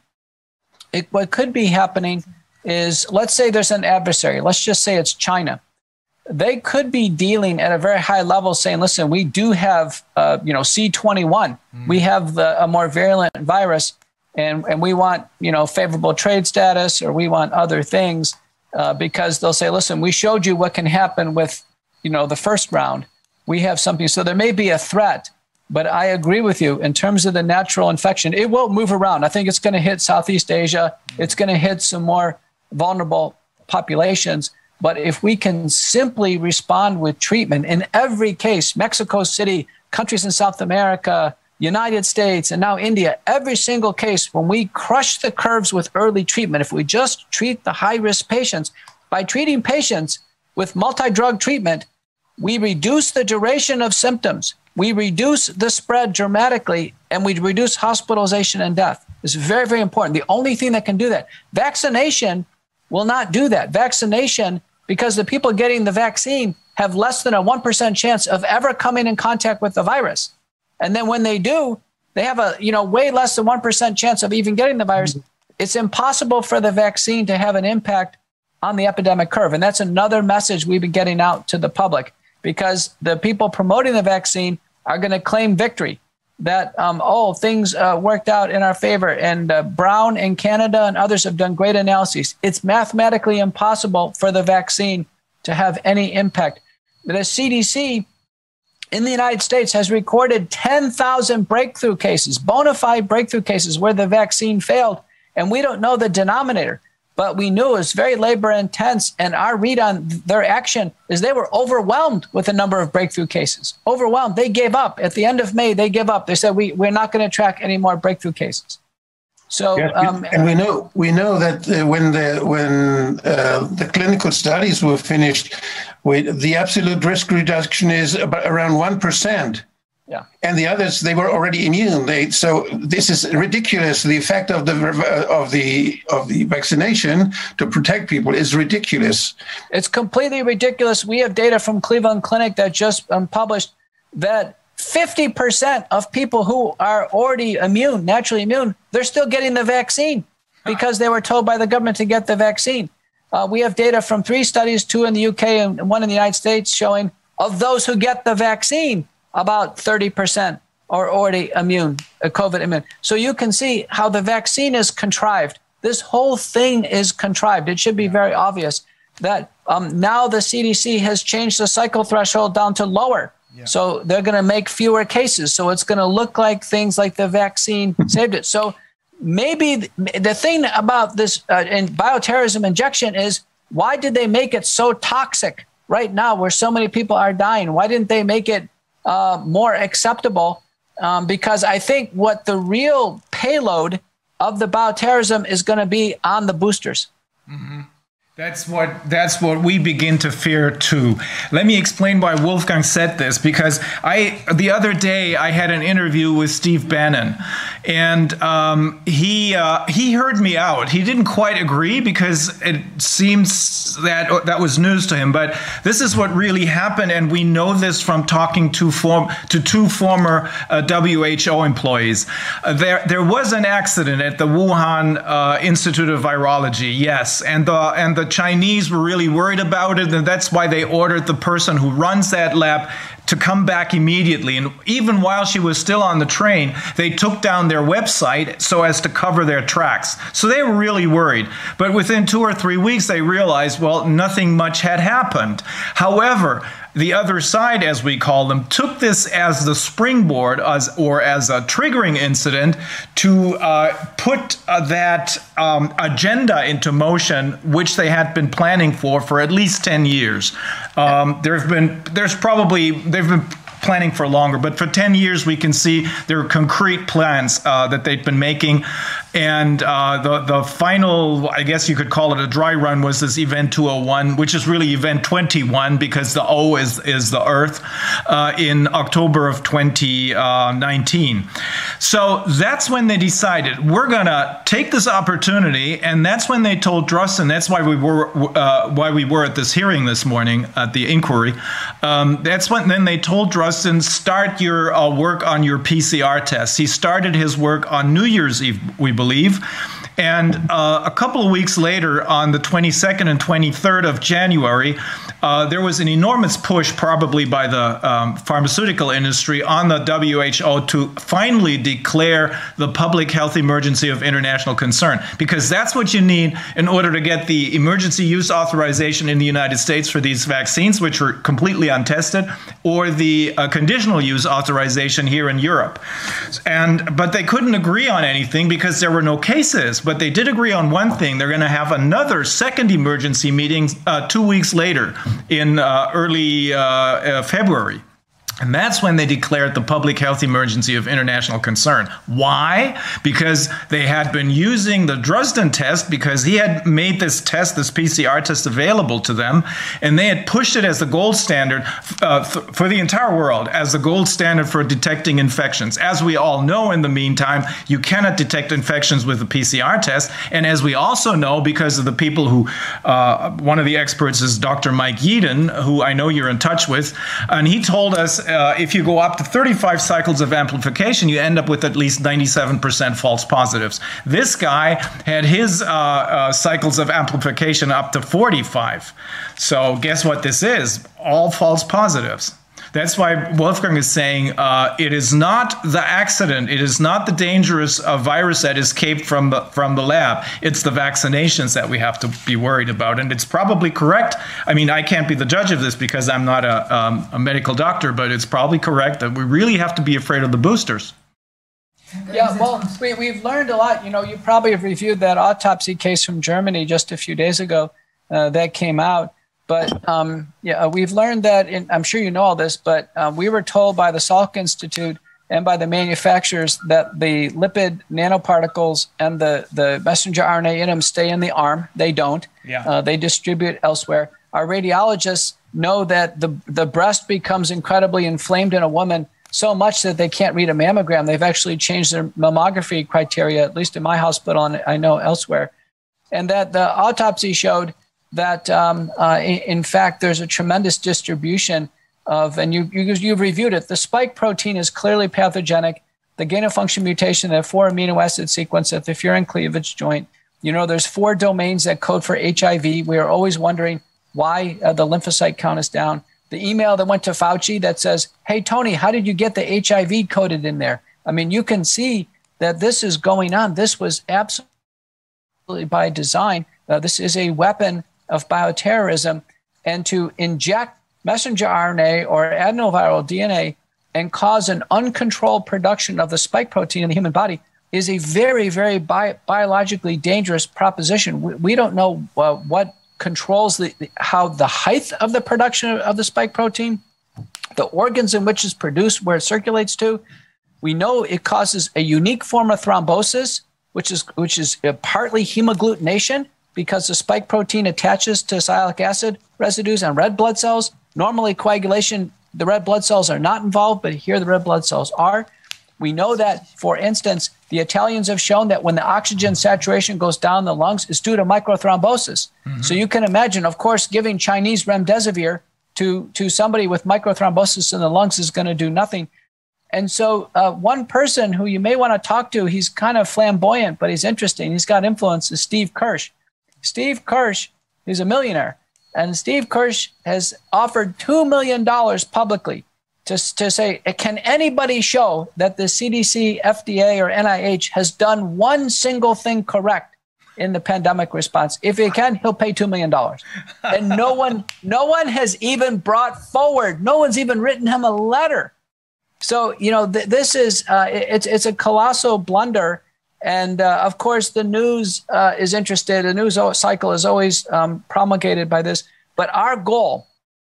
it, what could be happening is, let's say there's an adversary. Let's just say it's China. They could be dealing at a very high level saying, listen, we do have, uh, you know, C twenty-one. Mm. We have the, a more virulent virus, and, and we want, you know, favorable trade status, or we want other things, uh, because they'll say, listen, we showed you what can happen with, you know, the first round. We have something. So there may be a threat, but I agree with you in terms of the natural infection. It will move around. I think it's going to hit Southeast Asia. Mm. It's going to hit some more vulnerable populations. But if we can simply respond with treatment in every case, Mexico City, countries in South America, United States, and now India, every single case, when we crush the curves with early treatment, if we just treat the high-risk patients, by treating patients with multi-drug treatment, we reduce the duration of symptoms, we reduce the spread dramatically, and we reduce hospitalization and death. It's very, very important. The only thing that can do that. Vaccination will not do that. Vaccination, because the people getting the vaccine have less than a one percent chance of ever coming in contact with the virus. And then when they do, they have a, you know, way less than one percent chance of even getting the virus. It's impossible for the vaccine to have an impact on the epidemic curve. And that's another message we've been getting out to the public, because the people promoting the vaccine are going to claim victory. That, um, oh, things uh, worked out in our favor. And uh, Brown in Canada and others have done great analyses. It's mathematically impossible for the vaccine to have any impact. The C D C in the United States has recorded ten thousand breakthrough cases, bona fide breakthrough cases where the vaccine failed. And we don't know the denominator, but we knew it was very labor intense. And our read on their action is they were overwhelmed with a number of breakthrough cases. Overwhelmed. They gave up. At the end of May, they gave up. They said, we, we're not going to track any more breakthrough cases. So, yes, um, and we know we know that uh, when the when uh, the clinical studies were finished, with the absolute risk reduction is about around one percent. Yeah, and the others, they were already immune. They, so this is ridiculous. The effect of the of the of the vaccination to protect people is ridiculous. It's completely ridiculous. We have data from Cleveland Clinic that just um, published that fifty percent of people who are already immune, naturally immune, they're still getting the vaccine because they were told by the government to get the vaccine. Uh, we have data from three studies, two in the U K and one in the United States, showing of those who get the vaccine, about thirty percent are already immune, uh, COVID immune. So you can see how the vaccine is contrived. This whole thing is contrived. It should be very obvious that um, now the C D C has changed the cycle threshold down to lower. Yeah. So they're going to make fewer cases. So it's going to look like things like the vaccine saved it. So maybe the thing about this uh, in bioterrorism injection is, why did they make it so toxic right now where so many people are dying? Why didn't they make it uh, more acceptable? Um, because I think what the real payload of the bioterrorism is going to be on the boosters. Mm-hmm. That's what that's what we begin to fear too. Let me explain why Wolfgang said this, because I the other day I had an interview with Steve Bannon, and um, he uh, he heard me out. He didn't quite agree because it seems that that was news to him. But this is what really happened, and we know this from talking to form to two former uh, W H O employees. Uh, there there was an accident at the Wuhan uh, Institute of Virology, yes, and the and the the Chinese were really worried about it, and that's why they ordered the person who runs that lab to come back immediately. And even while she was still on the train, they took down their website so as to cover their tracks. So they were really worried. But within two or three weeks, they realized, well, nothing much had happened. However, the other side, as we call them, took this as the springboard as, or as a triggering incident to uh, put uh, that um, agenda into motion, which they had been planning for for at least ten years. Um, there have been, there's probably, they've been planning for longer, but for ten years we can see there are concrete plans uh, that they've been making. And uh, the, the final, I guess you could call it a dry run, was this Event two oh one, which is really Event twenty-one because the O is, is the Earth, uh, in October of twenty nineteen. So that's when they decided, we're going to take this opportunity, and that's when they told Drosten, that's why we were uh, why we were at this hearing this morning at the inquiry. Um, that's when then they told Drosten, start your uh, work on your P C R tests. He started his work on New Year's Eve, we believe. And uh, a couple of weeks later, on the twenty-second and twenty-third of January, uh, there was an enormous push, probably by the um, pharmaceutical industry, on the W H O to finally declare the public health emergency of international concern, because that's what you need in order to get the emergency use authorization in the United States for these vaccines, which were completely untested, or the uh, conditional use authorization here in Europe. And but they couldn't agree on anything because there were no cases. But they did agree on one thing. They're going to have another second emergency meeting uh, two weeks later in uh, early uh, uh, February. And that's when they declared the public health emergency of international concern. Why? Because they had been using the Drosten test, because he had made this test, this P C R test, available to them, and they had pushed it as the gold standard uh, for the entire world, as the gold standard for detecting infections. As we all know, in the meantime, you cannot detect infections with a P C R test. And as we also know, because of the people who, uh, one of the experts is Doctor Mike Yeadon, who I know you're in touch with, and he told us, Uh, if you go up to thirty-five cycles of amplification, you end up with at least ninety-seven percent false positives. This guy had his uh, uh, cycles of amplification up to forty-five. So guess what this is? All false positives. That's why Wolfgang is saying uh, it is not the accident, it is not the dangerous uh, virus that escaped from the, from the lab. It's the vaccinations that we have to be worried about. And it's probably correct. I mean, I can't be the judge of this because I'm not a, um, a medical doctor, but it's probably correct that we really have to be afraid of the boosters. Yeah, well, we, we've learned a lot. You know, you probably have reviewed that autopsy case from Germany just a few days ago uh, that came out. But um, yeah, we've learned that, in, I'm sure you know all this, but um, we were told by the Salk Institute and by the manufacturers that the lipid nanoparticles and the, the messenger R N A in them stay in the arm. They don't. Yeah. Uh, they distribute elsewhere. Our radiologists know that the, the breast becomes incredibly inflamed in a woman so much that they can't read a mammogram. They've actually changed their mammography criteria, at least in my hospital and I know elsewhere. And that the autopsy showed that, um, uh, in, in fact, there's a tremendous distribution of, and you, you, you've reviewed it, the spike protein is clearly pathogenic. The gain-of-function mutation, the four amino acid sequence at the furin cleavage joint. You know, there's four domains that code for H I V. We are always wondering why uh, the lymphocyte count is down. The email that went to Fauci that says, hey, Tony, how did you get the H I V coded in there? I mean, you can see that this is going on. This was absolutely by design. Uh, this is a weapon of bioterrorism, and to inject messenger R N A or adenoviral D N A and cause an uncontrolled production of the spike protein in the human body is a very, very bi- biologically dangerous proposition. We, we don't know uh, what controls the, how the height of the production of the spike protein, the organs in which it's produced, where it circulates to. We know it causes a unique form of thrombosis, which is which is partly hemagglutination, because the spike protein attaches to sialic acid residues on red blood cells. Normally, coagulation, the red blood cells are not involved, but here the red blood cells are. We know that, for instance, the Italians have shown that when the oxygen saturation goes down the lungs, it's due to microthrombosis. Mm-hmm. So you can imagine, of course, giving Chinese remdesivir to, to somebody with microthrombosis in the lungs is going to do nothing. And so uh, one person who you may want to talk to, he's kind of flamboyant, but he's interesting, he's got influence, is Steve Kirsch. Steve Kirsch He's a millionaire. And Steve Kirsch has offered two million dollars publicly to, to say, can anybody show that the C D C, F D A, or N I H has done one single thing correct in the pandemic response? If he can, he'll pay two million dollars. And no one, no one has even brought forward, no one's even written him a letter. So, you know, th- this is, uh, it's, it's a colossal blunder. And uh, of course, the news uh, is interested. The news cycle is always um, promulgated by this. But our goal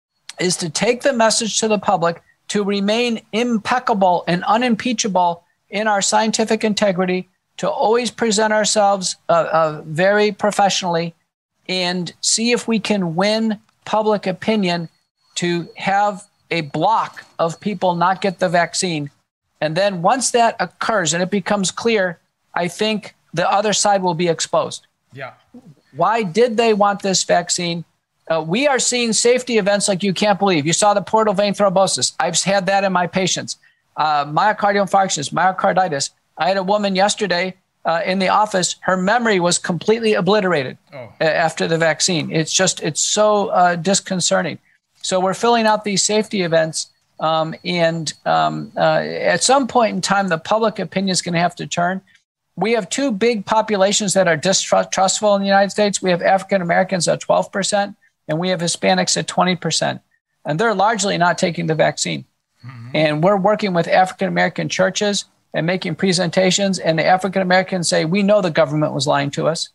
is to take the message to the public to remain impeccable and unimpeachable in our scientific integrity, to always present ourselves uh, uh, very professionally, and see if we can win public opinion to have a block of people not get the vaccine. And then once that occurs and it becomes clear, I think the other side will be exposed. Yeah. Why did they want this vaccine? Uh, we are seeing safety events like you can't believe. You saw the portal vein thrombosis. I've had that in my patients. Uh, myocardial infarctions, myocarditis. I had a woman yesterday uh, in the office. Her memory was completely obliterated oh. after the vaccine. It's just, it's so uh, disconcerting. So we're filling out these safety events. Um, and um, uh, at some point in time, the public opinion is going to have to turn. We have two big populations that are distrustful in the United States. We have African Americans at twelve percent, and we have Hispanics at twenty percent. And they're largely not taking the vaccine. Mm-hmm. And we're working with African American churches and making presentations. And the African Americans say, we know the government was lying to us.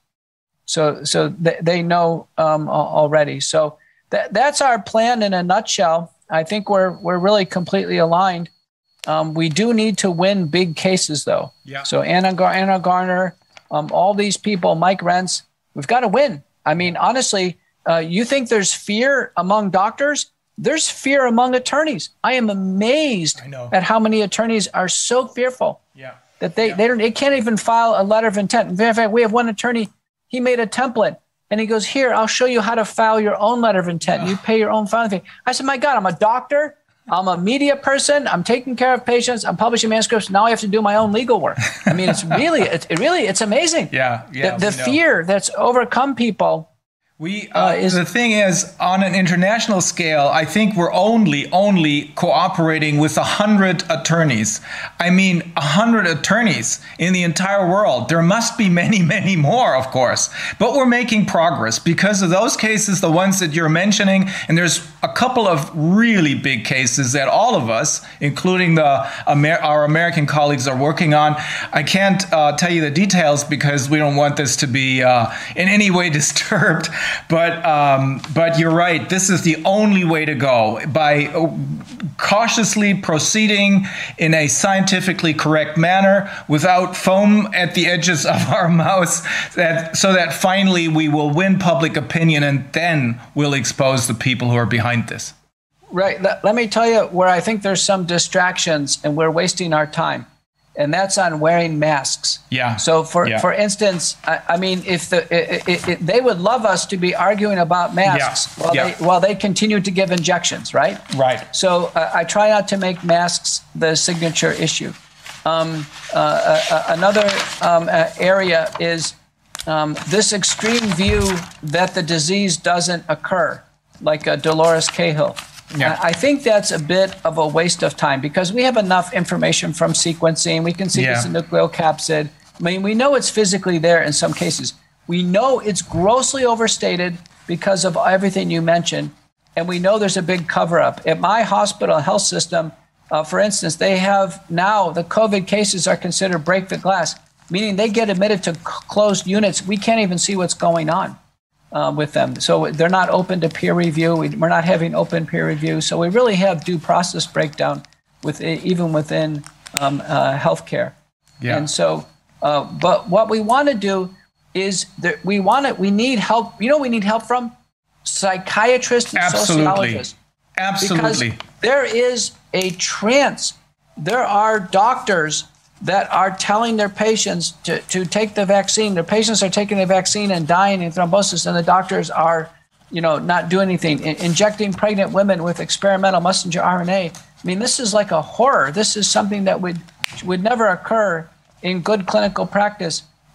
So so th- they know um, already. So th- that's our plan in a nutshell. I think we're we're really completely aligned. Um, we do need to win big cases, though. Yeah. So Anna, Gar- Anna Garner, um, all these people, Mike Rentz, we've got to win. I mean, honestly, uh, you think there's fear among doctors? There's fear among attorneys. I am amazed I know. at how many attorneys are so fearful yeah. that they, yeah. they don't they can't even file a letter of intent. In fact, we have one attorney, he made a template. And he goes, here, I'll show you how to file your own letter of intent. Oh. You pay your own filing fee. I said, my God, I'm a doctor. I'm a media person. I'm taking care of patients. I'm publishing manuscripts. Now I have to do my own legal work. I mean, it's really, it, it really, it's amazing. Yeah, yeah. The, the fear that's overcome people. We uh, uh, is, the thing is, on an international scale, I think we're only only cooperating with a hundred attorneys. I mean, a hundred attorneys in the entire world. There must be many, many more, of course. But we're making progress because of those cases, the ones that you're mentioning, and there's a couple of really big cases that all of us, including the Amer- our American colleagues, are working on. I can't uh, tell you the details because we don't want this to be uh, in any way disturbed. But um, but you're right. This is the only way to go, by cautiously proceeding in a scientifically correct manner without foam at the edges of our mouths, that so that finally we will win public opinion, and then we'll expose the people who are behind this. Right. Let, let me tell you where I think there's some distractions and we're wasting our time. And that's on wearing masks. Yeah. So, for yeah. for instance, I, I mean, if the it, it, it, they would love us to be arguing about masks yeah. while yeah. they while they continue to give injections, right? Right. So uh, I try not to make masks the signature issue. Um, uh, uh, another um, uh, area is um, this extreme view that the disease doesn't occur, like uh, Dolores Cahill. Yeah. I think that's a bit of a waste of time because we have enough information from sequencing. We can see yeah. this in nucleocapsid. I mean, we know it's physically there in some cases. We know it's grossly overstated because of everything you mentioned. And we know there's a big cover-up. At my hospital health system, uh, for instance, they have now the COVID cases are considered break the glass, meaning they get admitted to c- closed units. We can't even see what's going on. Uh, with them. So they're not open to peer review. We, we're not having open peer review. So we really have due process breakdown with even within um, uh, healthcare. Yeah. And so, uh, but what we want to do is that we want to, we need help. You know, we need help from psychiatrists and Absolutely. sociologists. Absolutely. Because there is a trance. There are doctors that are telling their patients to, to take the vaccine. Their patients are taking the vaccine and dying in thrombosis, and the doctors are, you know, not doing anything. In- injecting pregnant women with experimental messenger R N A. I mean, this is like a horror. This is something that would would never occur in good clinical practice.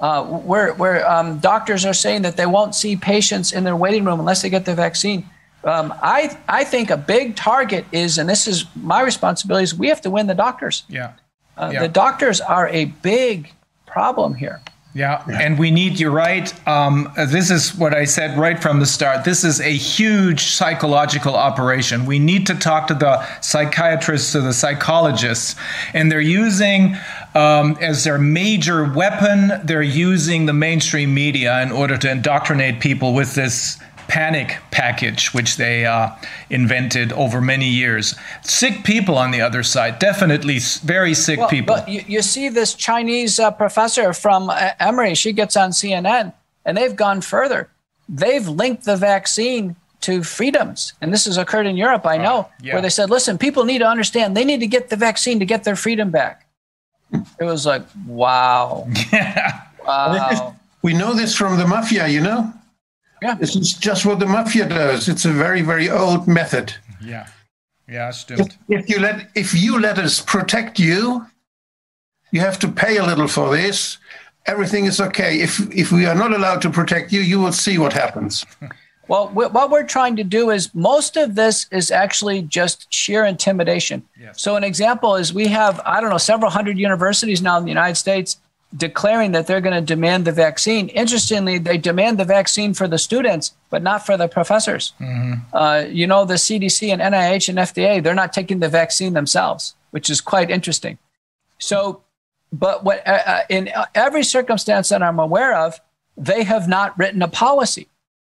uh, where where um, doctors are saying that they won't see patients in their waiting room unless they get the vaccine. Um, I I think a big target is, and this is my responsibility, is we have to win the doctors. Yeah. Uh, yeah. The doctors are a big problem here. Yeah, and we need, you're right, um, this is what I said right from the start. This is a huge psychological operation. We need to talk to the psychiatrists, to the psychologists, and they're using, um, as their major weapon, they're using the mainstream media in order to indoctrinate people with this panic package, which they uh, invented over many years. Sick people on the other side, definitely very sick well, people. But you, you see this Chinese uh, professor from uh, Emory, she gets on C N N, and they've gone further. They've linked the vaccine to freedoms. And this has occurred in Europe, I know, uh, yeah. where they said, listen, people need to understand, they need to get the vaccine to get their freedom back. It was like, wow. Yeah. Wow. We know this from the mafia, you know? Yeah. This is just what the mafia does. It's a very, very old method. Yeah. Yeah, stimmt. If you let if you let us protect you, you have to pay a little for this. Everything is okay. If if we are not allowed to protect you, you will see what happens. Well, what we're trying to do is most of this is actually just sheer intimidation. Yes. So an example is we have, I don't know, several hundred universities now in the United States declaring that they're going to demand the vaccine. Interestingly, they demand the vaccine for the students, but not for the professors. Mm-hmm. Uh, you know, the C D C and N I H and F D A, they're not taking the vaccine themselves, which is quite interesting. So, but what, uh, in every circumstance that I'm aware of, they have not written a policy.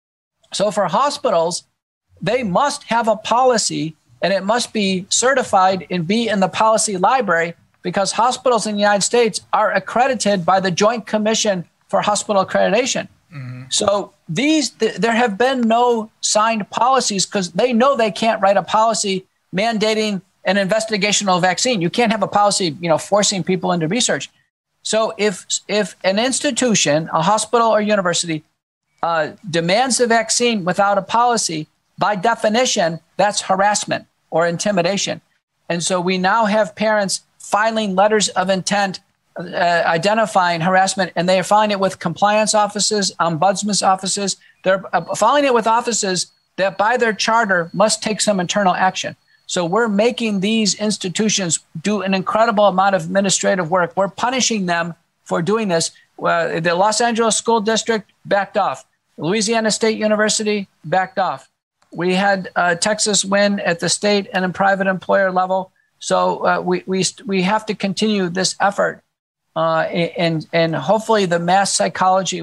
So for hospitals, they must have a policy, and it must be certified and be in the policy library, because hospitals in the United States are accredited by the Joint Commission for Hospital Accreditation. Mm-hmm. So these, th- there have been no signed policies because they know they can't write a policy mandating an investigational vaccine. You can't have a policy, you know, forcing people into research. So if if an institution, a hospital or university, uh, demands the vaccine without a policy, by definition, that's harassment or intimidation. And so we now have parents filing letters of intent, uh, identifying harassment, and they are filing it with compliance offices, ombudsman's offices. They're uh, filing it with offices that by their charter must take some internal action. So we're making these institutions do an incredible amount of administrative work. We're punishing them for doing this. Uh, the Los Angeles School District backed off. Louisiana State University backed off. We had uh, Texas win at the state and in private employer level. So uh, we we we have to continue this effort, uh, and and hopefully the mass psychology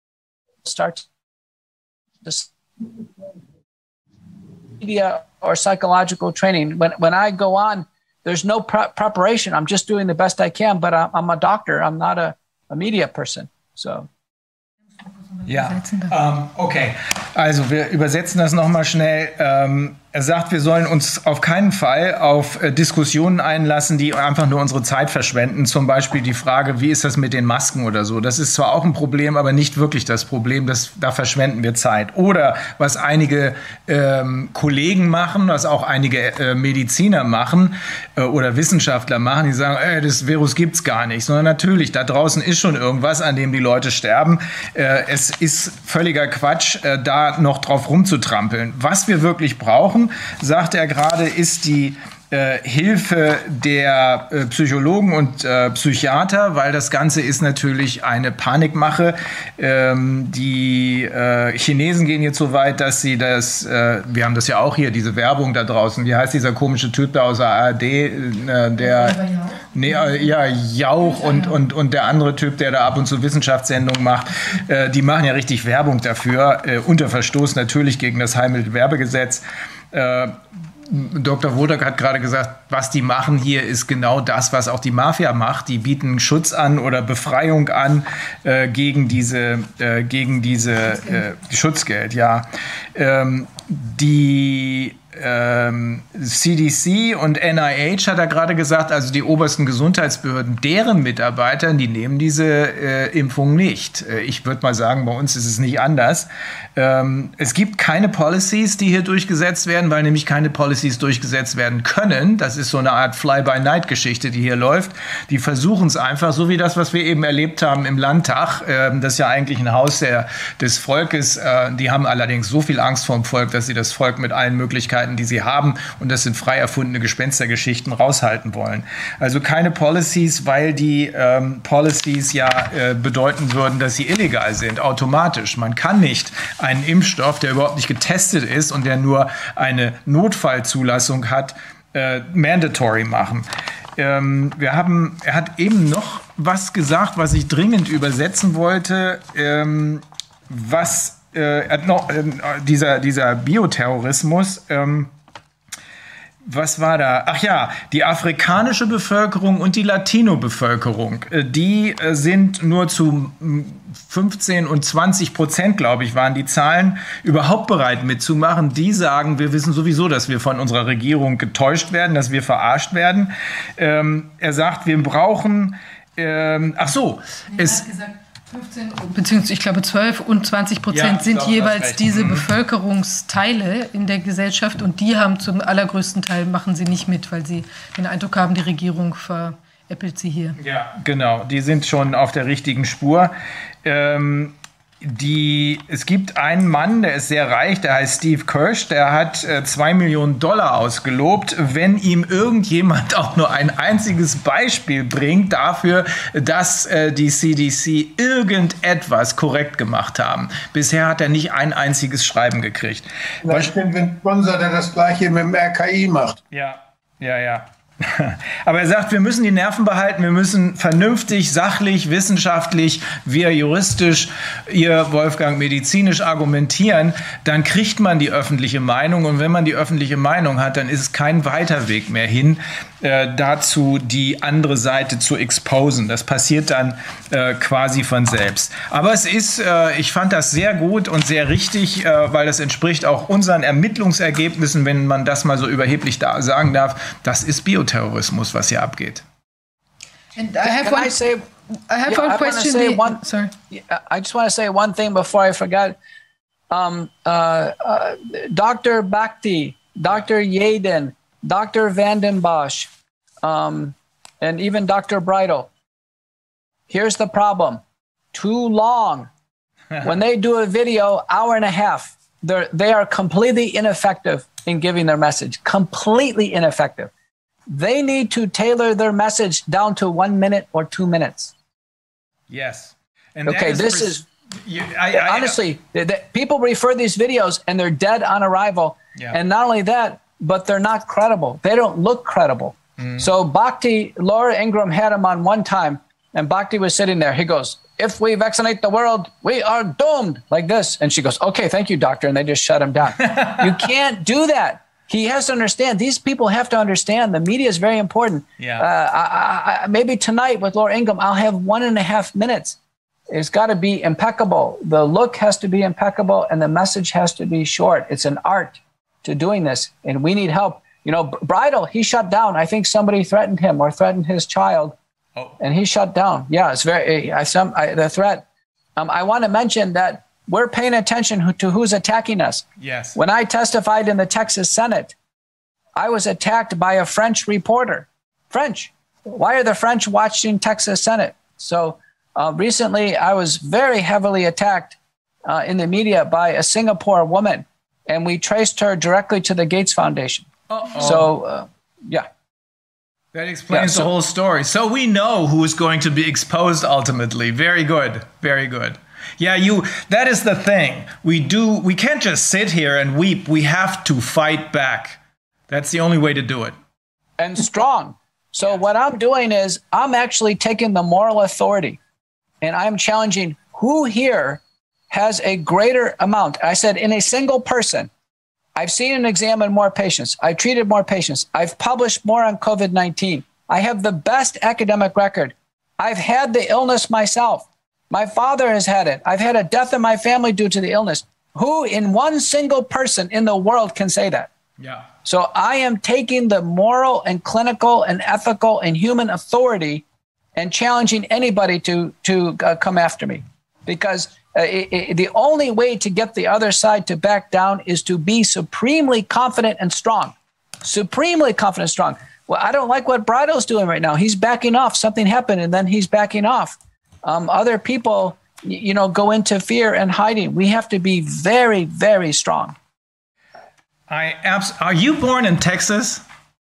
starts this media or psychological training. When when I go on, there's no pre- preparation. I'm just doing the best I can. But I'm, I'm a doctor. I'm not a, a media person. So. Ja, ähm, okay. Also wir übersetzen das nochmal schnell. Ähm, er sagt, wir sollen uns auf keinen Fall auf äh, Diskussionen einlassen, die einfach nur unsere Zeit verschwenden. Zum Beispiel die Frage, wie ist das mit den Masken oder so. Das ist zwar auch ein Problem, aber nicht wirklich das Problem. Das, da verschwenden wir Zeit. Oder was einige ähm, Kollegen machen, was auch einige äh, Mediziner machen äh, oder Wissenschaftler machen, die sagen, äh, das Virus gibt's gar nicht. Sondern natürlich, da draußen ist schon irgendwas, an dem die Leute sterben. Äh, es ist völliger Quatsch, äh, da noch drauf rumzutrampeln. Was wir wirklich brauchen, sagt er gerade, ist die äh, Hilfe der äh, Psychologen und äh, Psychiater, weil das Ganze ist natürlich eine Panikmache. Ähm, die äh, Chinesen gehen jetzt so weit, dass sie das, äh, wir haben das ja auch hier, diese Werbung da draußen, wie heißt dieser komische Typ da aus der A R D, äh, der, nee, äh, ja, Jauch und, und, und der andere Typ, der da ab und zu Wissenschaftssendungen macht, äh, die machen ja richtig Werbung dafür, äh, unter Verstoß natürlich gegen das Heilmittelwerbegesetz. Äh, Doktor Wodak hat gerade gesagt, was die machen hier ist genau das, was auch die Mafia macht. Die bieten Schutz an oder Befreiung an äh, gegen diese, äh, gegen diese äh, Schutzgeld. Ja, ähm, die ähm, C D C und N I H hat er gerade gesagt, also die obersten Gesundheitsbehörden, deren Mitarbeiter, die nehmen diese äh, Impfung nicht. Äh, ich würde mal sagen, bei uns ist es nicht anders. Ähm, es gibt keine Policies, die hier durchgesetzt werden, weil nämlich keine Policies durchgesetzt werden können. Das ist so eine Art Fly-by-Night-Geschichte, die hier läuft. Die versuchen es einfach, so wie das, was wir eben erlebt haben im Landtag. Äh, das ist ja eigentlich ein Haus der, des Volkes. Äh, die haben allerdings so viel Angst vor dem Volk, dass sie das Volk mit allen Möglichkeiten, die sie haben, und das sind frei erfundene Gespenstergeschichten, raushalten wollen. Also keine Policies, weil die ähm, Policies ja äh, bedeuten würden, dass sie illegal sind, automatisch. Man kann nicht einen Impfstoff, der überhaupt nicht getestet ist und der nur eine Notfallzulassung hat, äh, mandatory machen. Ähm, wir haben, er hat eben noch was gesagt, was ich dringend übersetzen wollte, ähm, was Äh, noch, äh, dieser, dieser Bioterrorismus, ähm, was war da? Ach ja, die afrikanische Bevölkerung und die Latino-Bevölkerung, äh, die äh, sind nur zu fünfzehn und zwanzig Prozent, glaube ich, waren die Zahlen, überhaupt bereit mitzumachen. Die sagen, wir wissen sowieso, dass wir von unserer Regierung getäuscht werden, dass wir verarscht werden. Ähm, er sagt, wir brauchen, ähm, ach so, er es... hat gesagt, fünfzehn, beziehungsweise ich glaube zwölf und zwanzig Prozent ja, sind glaube, jeweils diese mhm. Bevölkerungsteile in der Gesellschaft, und die haben zum allergrößten Teil, machen sie nicht mit, weil sie den Eindruck haben, die Regierung veräppelt sie hier. Ja, genau, die sind schon auf der richtigen Spur. Ähm, Die, es gibt einen Mann, der ist sehr reich, der heißt Steve Kirsch, der hat äh, zwei Millionen Dollar ausgelobt, wenn ihm irgendjemand auch nur ein einziges Beispiel bringt dafür, dass äh, die C D C irgendetwas korrekt gemacht haben. Bisher hat er nicht ein einziges Schreiben gekriegt. Das stimmt, wenn Sponsor, der das Gleiche mit dem R K I macht. Ja, ja, ja. Aber er sagt, wir müssen die Nerven behalten, wir müssen vernünftig, sachlich, wissenschaftlich, wir juristisch, ihr Wolfgang medizinisch argumentieren, dann kriegt man die öffentliche Meinung, und wenn man die öffentliche Meinung hat, dann ist es kein weiter Weg mehr hin, äh, dazu die andere Seite zu exposen. Das passiert dann äh, quasi von selbst. Aber es ist, äh, ich fand das sehr gut und sehr richtig, äh, weil das entspricht auch unseren Ermittlungsergebnissen, wenn man das mal so überheblich da sagen darf. Das ist Bioterrorismus, was hier abgeht. And I have Can one, I say, I have yeah, one question. Say one, sorry. I just want to say one thing before I forget. Um, uh, uh, Doctor Bhakti, Doctor Yaden, Doctor Vanden Bosch, um, and even Doctor Bridle. Here's the problem. Too long. When they do a video, hour and a half, they're, they are completely ineffective in giving their message. Completely ineffective. They need to tailor their message down to one minute or two minutes. Yes. And okay, is this is, you, I, I, honestly, I, the, people refer these videos and they're dead on arrival. Yeah. And not only that, but they're not credible. They don't look credible. Mm. So Bhakti, Laura Ingraham had him on one time, and Bhakti was sitting there. He goes, if we vaccinate the world, we are doomed, like this. And she goes, okay, thank you, doctor. And they just shut him down. You can't do that. He has to understand. These people have to understand. The media is very important. Yeah. Uh, I, I, maybe tonight with Laura Ingraham, I'll have one and a half minutes. It's got to be impeccable. The look has to be impeccable, and the message has to be short. It's an art to doing this, and we need help. You know, Bridle, he shut down. I think somebody threatened him or threatened his child, oh. and he shut down. Yeah, it's very I, some I, the threat. Um, I want to mention that we're paying attention to who's attacking us. Yes. When I testified in the Texas Senate, I was attacked by a French reporter. French. Why are the French watching Texas Senate? So uh, recently, I was very heavily attacked uh, in the media by a Singapore woman, and we traced her directly to the Gates Foundation. Uh-oh. So, uh, yeah. That explains yeah, so, the whole story. So we know who is going to be exposed ultimately. Very good. Very good. Yeah, you. That is the thing. We do. We can't just sit here and weep. We have to fight back. That's the only way to do it. And strong. So yes. What I'm doing is I'm actually taking the moral authority, and I'm challenging who here has a greater amount. I said in a single person, I've seen and examined more patients. I've treated more patients. I've published more on COVID nineteen. I have the best academic record. I've had the illness myself. My father has had it. I've had a death in my family due to the illness. Who in one single person in the world can say that? Yeah. So I am taking the moral and clinical and ethical and human authority and challenging anybody to to uh, come after me, because uh, it, it, the only way to get the other side to back down is to be supremely confident and strong, supremely confident and strong. Well, I don't like what Brado's doing right now. He's backing off. Something happened, and then he's backing off. Um, other people, you know, go into fear and hiding. We have to be very, very strong. I abs- Are you born in Texas?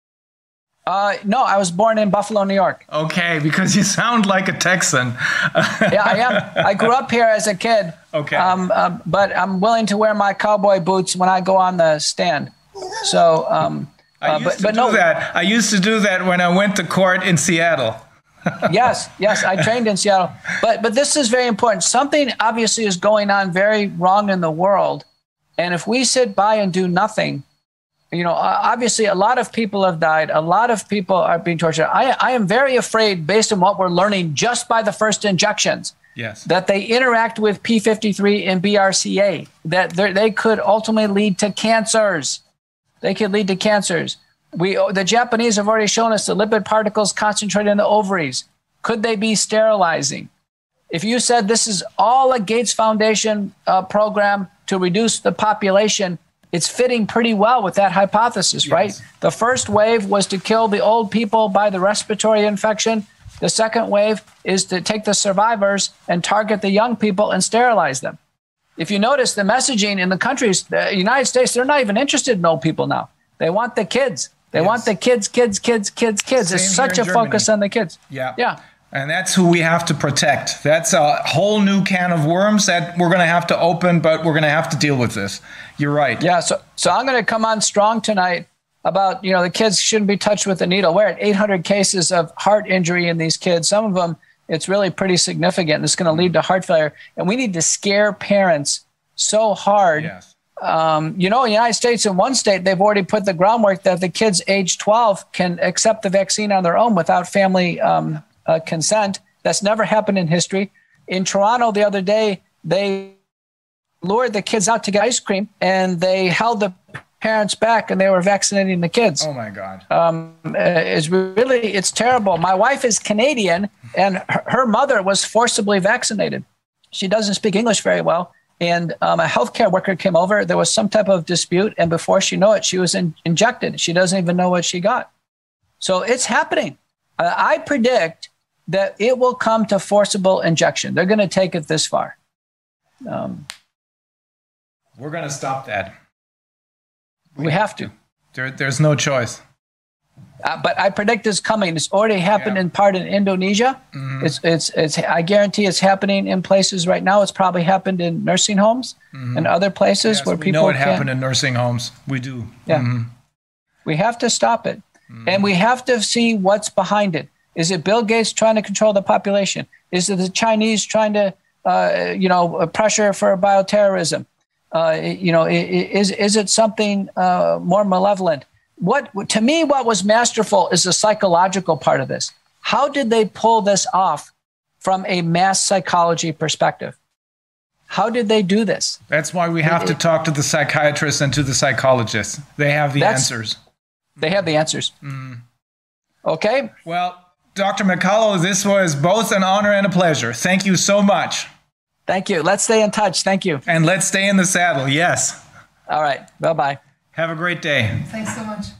Uh, no, I was born in Buffalo, New York. Okay, because you sound like a Texan. Yeah, I am. I grew up here as a kid. Okay. Um, uh, but I'm willing to wear my cowboy boots when I go on the stand. So, um, I uh, used but, to but do no, that. I used to do that when I went to court in Seattle. yes, yes, I trained in Seattle. But but this is very important. Something obviously is going on very wrong in the world. And if we sit by and do nothing, you know, obviously a lot of people have died. A lot of people are being tortured. I, I am very afraid, based on what we're learning just by the first injections, yes, that they interact with P fifty-three and B R C A, that they could ultimately lead to cancers. They could lead to cancers. We, the Japanese have already shown us the lipid particles concentrated in the ovaries. Could they be sterilizing? If you said this is all a Gates Foundation uh, program to reduce the population, it's fitting pretty well with that hypothesis, yes. Right? The first wave was to kill the old people by the respiratory infection. The second wave is to take the survivors and target the young people and sterilize them. If you notice the messaging in the countries, the United States, they're not even interested in old people now. They want the kids. They yes. want the kids, kids, kids, kids, kids. There's such a Germany. Focus on the kids. Yeah. Yeah. And that's who we have to protect. That's a whole new can of worms that we're going to have to open, but we're going to have to deal with this. You're right. Yeah. So, so I'm going to come on strong tonight about, you know, the kids shouldn't be touched with a needle. We're at eight hundred cases of heart injury in these kids. Some of them, it's really pretty significant. It's going to lead to heart failure. And we need to scare parents so hard. Yes. Um, you know, in the United States, in one state, they've already put the groundwork that the kids age twelve can accept the vaccine on their own without family um, uh, consent. That's never happened in history. In Toronto the other day, they lured the kids out to get ice cream, and they held the parents back, and they were vaccinating the kids. Oh, my God. Um, it's really, it's terrible. My wife is Canadian, and her, her mother was forcibly vaccinated. She doesn't speak English very well. And um, a healthcare worker came over. There was some type of dispute. And before she knew it, she was in, injected. She doesn't even know what she got. So it's happening. Uh, I predict that it will come to forcible injection. They're going to take it this far. Um, We're going to stop that. We, we have to. There, there's no choice. Uh, but I predict it's coming. It's already happened yeah. in part in Indonesia. Mm-hmm. It's, it's, it's, I guarantee it's happening in places right now. It's probably happened in nursing homes mm-hmm. and other places yes, where we people. We know it can, happened in nursing homes. We do. Yeah. Mm-hmm. We have to stop it. Mm-hmm. And we have to see what's behind it. Is it Bill Gates trying to control the population? Is it the Chinese trying to, uh, you know, pressure for bioterrorism? Uh, you know, is, is it something uh, more malevolent? What, to me, what was masterful is the psychological part of this. How did they pull this off from a mass psychology perspective? How did they do this? That's why we have it, to talk to the psychiatrists and to the psychologists. They have the answers. They have the answers. Mm. Okay. Well, Doctor McCullough, this was both an honor and a pleasure. Thank you so much. Thank you. Let's stay in touch. Thank you. And let's stay in the saddle. Yes. All right. Bye-bye. Have a great day. Thanks so much.